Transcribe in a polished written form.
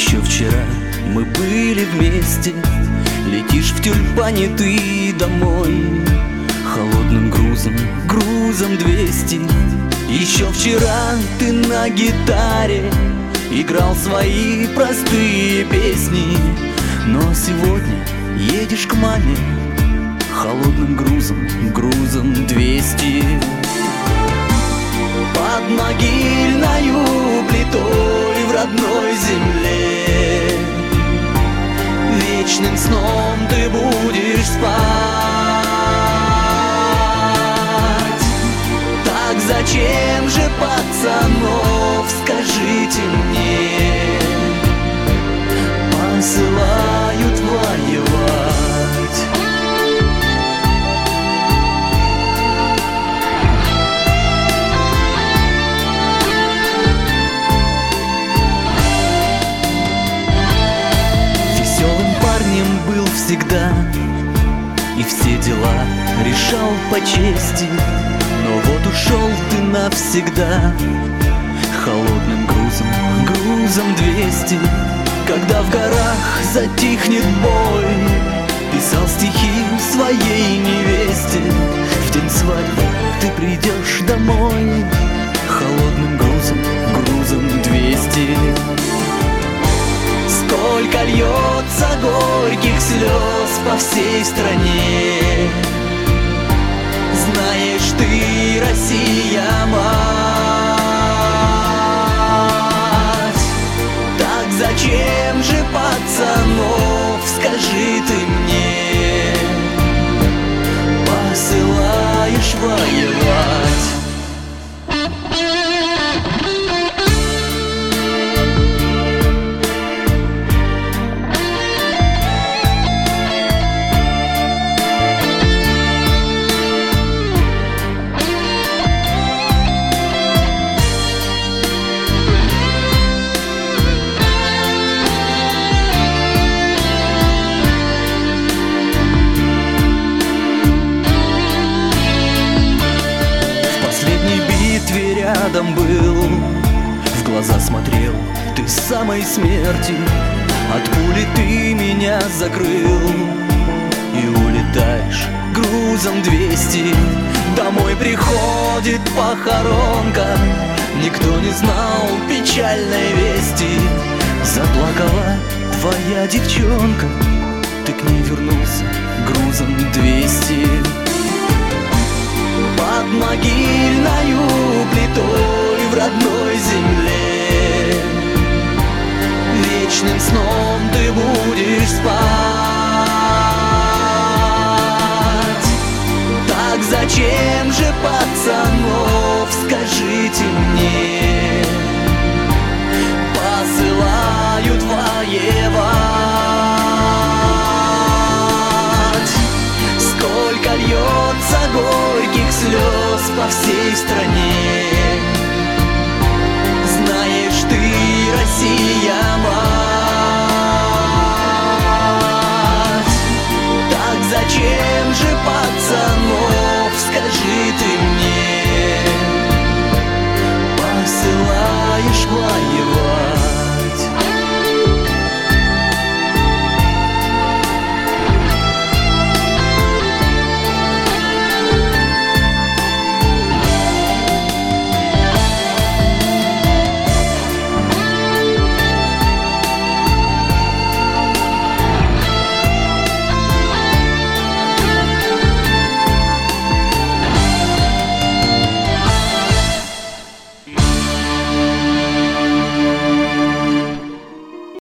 Еще вчера мы были вместе. Летишь в тюльпане ты домой холодным грузом, грузом 200. Еще вчера ты на гитаре играл свои простые песни. Но сегодня едешь к маме холодным грузом, грузом 200. Под могильною плитой в родной земле вечным сном ты будешь спать. Так зачем же, пацанов, скажите мне, посылают воевать? Веселым парнем был всегда и все дела решал по чести. Но вот ушел ты навсегда холодным грузом, грузом 200. Когда в горах затихнет бой, писал стихи своей невесте. В день свадьбы ты придешь домой холодным грузом, грузом 200. Сколько льется горьких слез по всей стране, знаешь ты, Россия, мать. Так зачем же, пацанов, скажи ты мне, посылаешь воевать? Рядом был, в глаза смотрел ты с самой смерти. От пули ты меня закрыл и улетаешь грузом 200. Домой приходит похоронка, никто не знал печальной вести. Заплакала твоя девчонка, ты к ней вернулся грузом 200. Под могильною плитой в родной земле вечным сном ты будешь спать. Так зачем же, пацанов, скажите мне, посылают воевать? Сколько льется горьких слез по всей стране,